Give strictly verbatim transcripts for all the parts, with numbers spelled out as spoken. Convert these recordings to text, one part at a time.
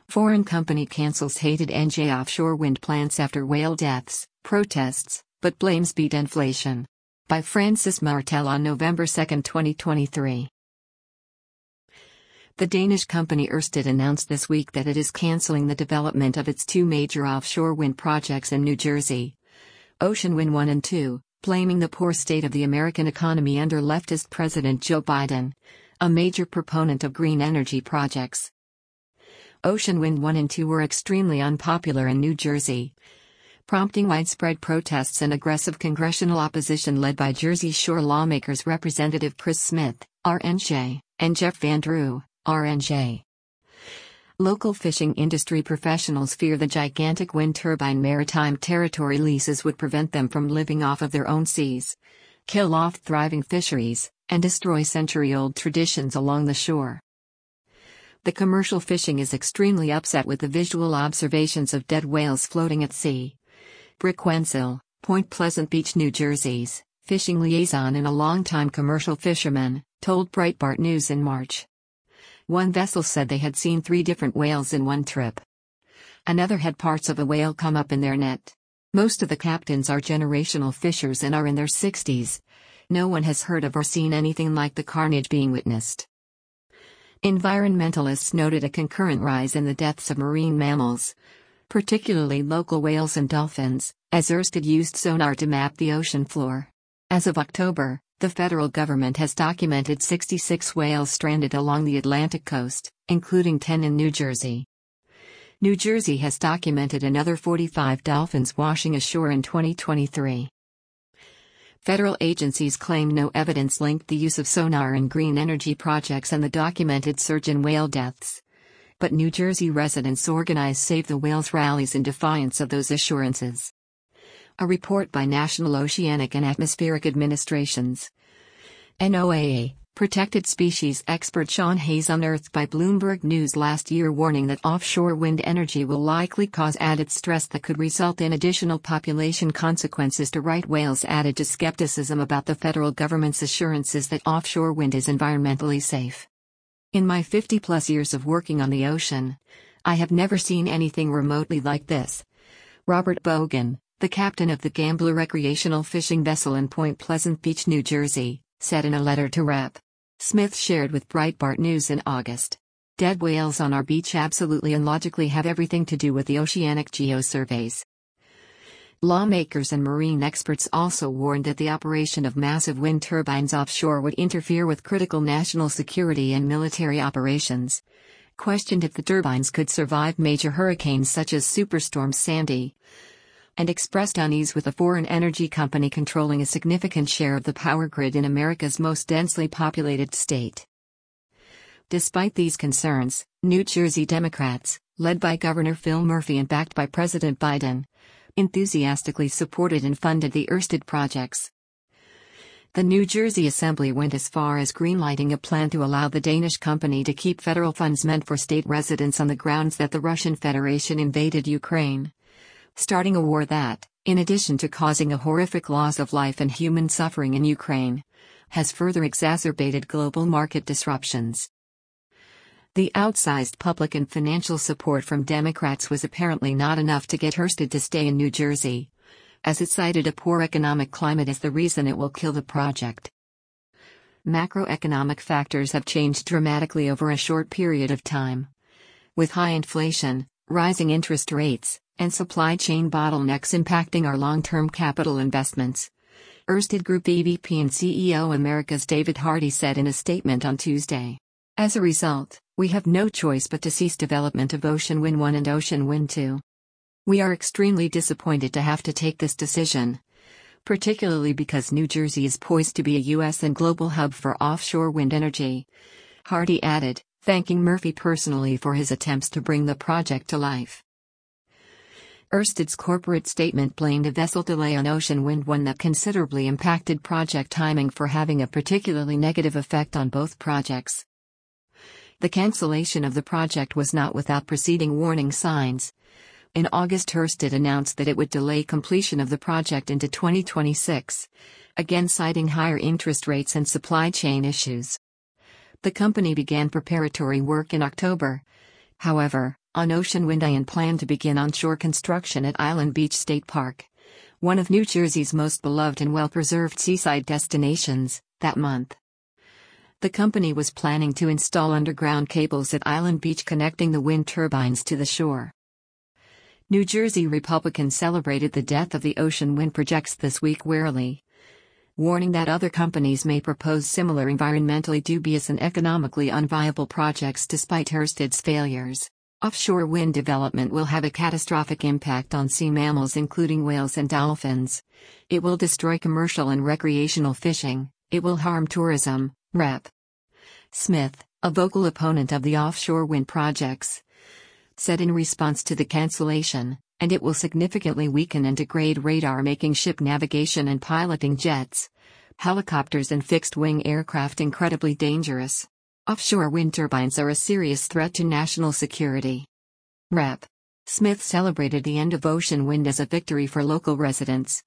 Foreign company cancels hated N J offshore wind plants after whale deaths, protests, but blames beat inflation. By Francis Martel on November second, twenty twenty-three. The Danish company Ørsted announced this week that it is canceling the development of its two major offshore wind projects in New Jersey, Ocean Wind one and two, blaming the poor state of the American economy under leftist President Joe Biden, a major proponent of green energy projects. Ocean Wind one and two were extremely unpopular in New Jersey, prompting widespread protests and aggressive congressional opposition led by Jersey Shore lawmakers Representative Chris Smith, R N J, and Jeff Van Drew, R N J. Local fishing industry professionals fear the gigantic wind turbine maritime territory leases would prevent them from living off of their own seas, kill off thriving fisheries, and destroy century-old traditions along the shore. The commercial fishing is extremely upset with the visual observations of dead whales floating at sea. Brick Wenzel, Point Pleasant Beach, New Jersey's fishing liaison and a longtime commercial fisherman, told Breitbart News in March. One vessel said they had seen three different whales in one trip. Another had parts of a whale come up in their net. Most of the captains are generational fishers and are in their sixties. No one has heard of or seen anything like the carnage being witnessed. Environmentalists noted a concurrent rise in the deaths of marine mammals, particularly local whales and dolphins, as Ørsted used sonar to map the ocean floor. As of October, the federal government has documented sixty-six whales stranded along the Atlantic coast, including ten in New Jersey. New Jersey has documented another forty-five dolphins washing ashore in twenty twenty-three. Federal agencies claim no evidence linked the use of sonar in green energy projects and the documented surge in whale deaths. But New Jersey residents organized Save the Whales rallies in defiance of those assurances. A report by National Oceanic and Atmospheric Administration's NOAA, protected species expert Sean Hayes unearthed by Bloomberg News last year, warning that offshore wind energy will likely cause added stress that could result in additional population consequences to right whales, added to skepticism about the federal government's assurances that offshore wind is environmentally safe. In my fifty-plus years of working on the ocean, I have never seen anything remotely like this. Robert Bogan, the captain of the Gambler recreational fishing vessel in Point Pleasant Beach, New Jersey, said in a letter to Rep. Smith shared with Breitbart News in August. Dead whales on our beach absolutely and logically have everything to do with the oceanic geosurveys. Lawmakers and marine experts also warned that the operation of massive wind turbines offshore would interfere with critical national security and military operations, questioned if the turbines could survive major hurricanes such as Superstorm Sandy, and expressed unease with a foreign energy company controlling a significant share of the power grid in America's most densely populated state. Despite these concerns, New Jersey Democrats, led by Governor Phil Murphy and backed by President Biden, enthusiastically supported and funded the Ørsted projects. The New Jersey Assembly went as far as greenlighting a plan to allow the Danish company to keep federal funds meant for state residents on the grounds that the Russian Federation invaded Ukraine, starting a war that, in addition to causing a horrific loss of life and human suffering in Ukraine, has further exacerbated global market disruptions. The outsized public and financial support from Democrats was apparently not enough to get Ørsted to stay in New Jersey, as it cited a poor economic climate as the reason it will kill the project. Macroeconomic factors have changed dramatically over a short period of time. With high inflation, rising interest rates, and supply chain bottlenecks impacting our long-term capital investments, Ørsted Group E V P and C E O Americas David Hardy said in a statement on Tuesday. As a result, we have no choice but to cease development of Ocean Wind one and Ocean Wind two. We are extremely disappointed to have to take this decision, particularly because New Jersey is poised to be a U S and global hub for offshore wind energy, Hardy added, thanking Murphy personally for his attempts to bring the project to life. Ørsted's corporate statement blamed a vessel delay on Ocean Wind one that considerably impacted project timing for having a particularly negative effect on both projects. The cancellation of the project was not without preceding warning signs. In August, Ørsted announced that it would delay completion of the project into twenty twenty-six, again citing higher interest rates and supply chain issues. The company began preparatory work in October. However, On Ocean Wind Iron planned to begin onshore construction at Island Beach State Park, one of New Jersey's most beloved and well-preserved seaside destinations, that month. The company was planning to install underground cables at Island Beach connecting the wind turbines to the shore. New Jersey Republicans celebrated the death of the Ocean Wind projects this week warily, warning that other companies may propose similar environmentally dubious and economically unviable projects despite Ørsted's failures. Offshore wind development will have a catastrophic impact on sea mammals including whales and dolphins. It will destroy commercial and recreational fishing. It will harm tourism, Representative Smith, a vocal opponent of the offshore wind projects, said in response to the cancellation, and it will significantly weaken and degrade radar, making ship navigation and piloting jets, helicopters and fixed-wing aircraft incredibly dangerous. Offshore wind turbines are a serious threat to national security. Representative Smith celebrated the end of ocean wind as a victory for local residents,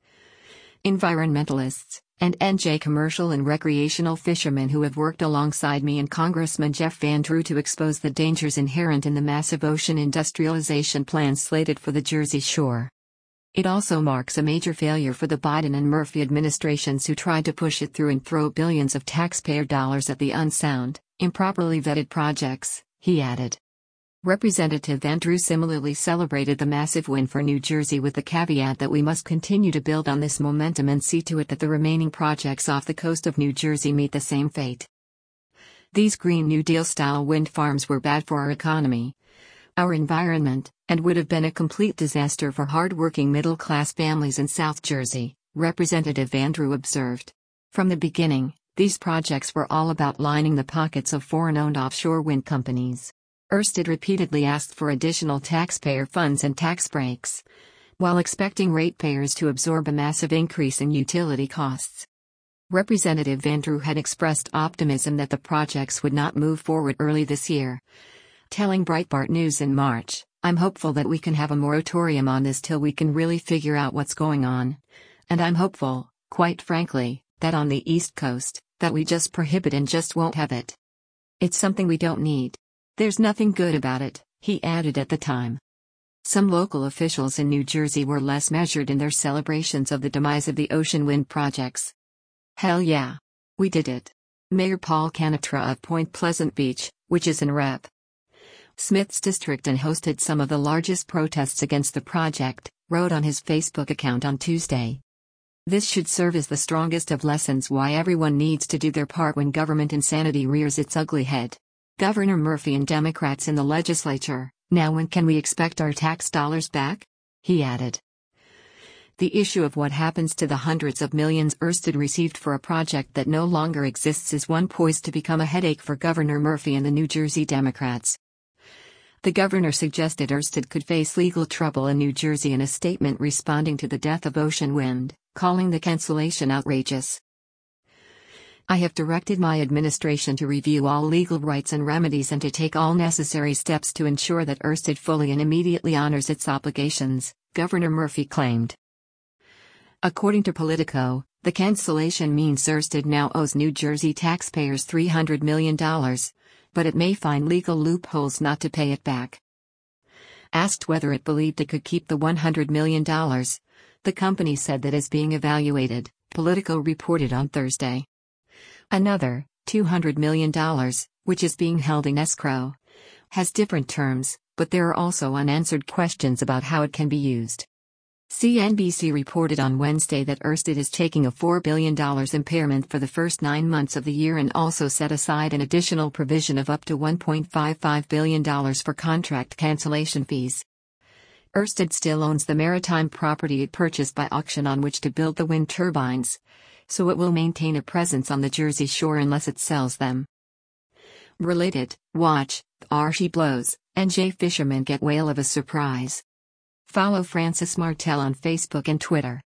environmentalists, and N J commercial and recreational fishermen who have worked alongside me and Congressman Jeff Van Drew to expose the dangers inherent in the massive ocean industrialization plans slated for the Jersey Shore. It also marks a major failure for the Biden and Murphy administrations who tried to push it through and throw billions of taxpayer dollars at the unsound, improperly vetted projects, he added. Representative Van Drew similarly celebrated the massive win for New Jersey with the caveat that we must continue to build on this momentum and see to it that the remaining projects off the coast of New Jersey meet the same fate. These Green New Deal-style wind farms were bad for our economy, our environment, and would have been a complete disaster for hard-working middle-class families in South Jersey, Representative Van Drew observed. From the beginning, these projects were all about lining the pockets of foreign-owned offshore wind companies. Ørsted repeatedly asked for additional taxpayer funds and tax breaks, while expecting ratepayers to absorb a massive increase in utility costs. Representative Van Drew had expressed optimism that the projects would not move forward early this year, telling Breitbart News in March, "I'm hopeful that we can have a moratorium on this till we can really figure out what's going on. And I'm hopeful, quite frankly, that on the East Coast, that we just prohibit and just won't have it. It's something we don't need. There's nothing good about it," he added at the time. Some local officials in New Jersey were less measured in their celebrations of the demise of the ocean wind projects. "Hell yeah. We did it." Mayor Paul Canitra of Point Pleasant Beach, which is in Representative Smith's district and hosted some of the largest protests against the project, wrote on his Facebook account on Tuesday. "This should serve as the strongest of lessons why everyone needs to do their part when government insanity rears its ugly head. Governor Murphy and Democrats in the legislature, now when can we expect our tax dollars back?" he added. The issue of what happens to the hundreds of millions Ørsted received for a project that no longer exists is one poised to become a headache for Governor Murphy and the New Jersey Democrats. The governor suggested Ørsted could face legal trouble in New Jersey in a statement responding to the death of Ocean Wind, calling the cancellation outrageous. "I have directed my administration to review all legal rights and remedies and to take all necessary steps to ensure that Ørsted fully and immediately honors its obligations," Governor Murphy claimed. According to Politico, the cancellation means Ørsted now owes New Jersey taxpayers three hundred million dollars, but it may find legal loopholes not to pay it back. Asked whether it believed it could keep the one hundred million dollars, the company said that is being evaluated, Politico reported on Thursday. Another, two hundred million dollars, which is being held in escrow, has different terms, but there are also unanswered questions about how it can be used. C N B C reported on Wednesday that Ørsted is taking a four billion dollars impairment for the first nine months of the year and also set aside an additional provision of up to one point five five billion dollars for contract cancellation fees. Ørsted still owns the maritime property it purchased by auction on which to build the wind turbines, so it will maintain a presence on the Jersey Shore unless it sells them. Related, watch, Archie blows, N J fishermen get whale of a surprise. Follow Francis Martel on Facebook and Twitter.